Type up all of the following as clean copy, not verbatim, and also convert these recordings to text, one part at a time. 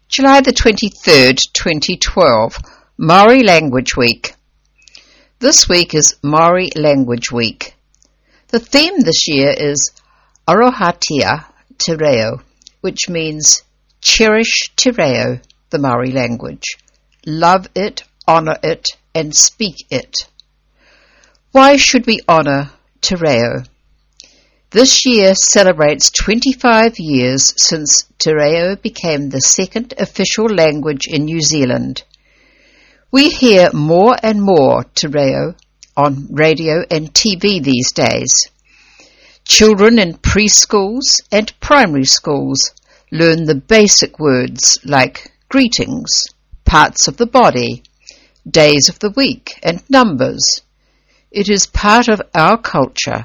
July the 23rd, 2012, Maori Language Week. This week is Maori Language Week. The theme this year is Arohatia Te Reo, which means cherish Te Reo, the Maori language. Love it, honour it, and speak it. Why should we honour Te Reo? This year celebrates 25 years since Te Reo became the second official language in New Zealand. We hear more and more Te Reo on radio and TV these days. Children in preschools and primary schools learn the basic words like greetings, parts of the body, days of the week, and numbers. It is part of our culture.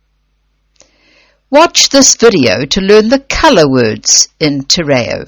Watch this video to learn the colour words in Te Reo.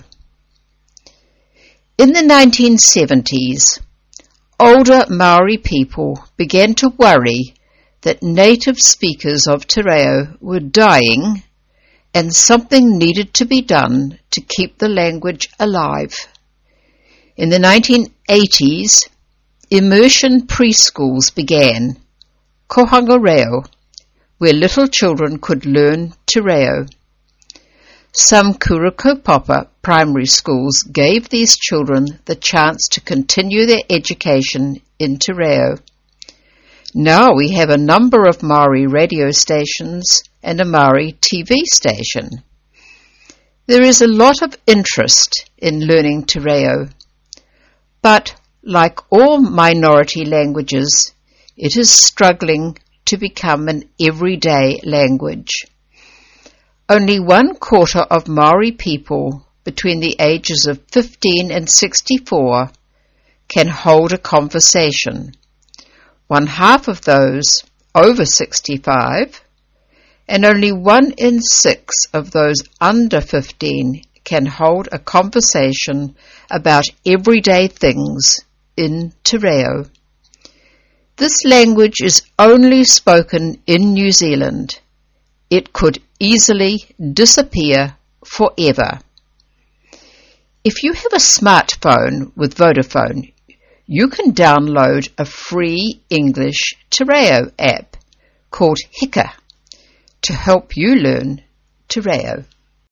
In the 1970s, older Maori people began to worry that native speakers of Te Reo were dying and something needed to be done to keep the language alive. In the 1980s, immersion preschools began, Kohanga Reo, where little children could learn Te Reo. Some Kurukopapa primary schools gave these children the chance to continue their education in Te Reo. Now we have a number of Maori radio stations and a Maori TV station. There is a lot of interest in learning Te Reo, but like all minority languages, it is struggling to become an everyday language. Only 1/4 of Maori people between the ages of 15 and 64 can hold a conversation. 1/2 of those over 65, and only 1 in 6 of those under 15 can hold a conversation about everyday things in Te Reo. This language is only spoken in New Zealand. It could easily disappear forever. If you have a smartphone with Vodafone, you can download a free English Te Reo app called Hika to help you learn Te Reo.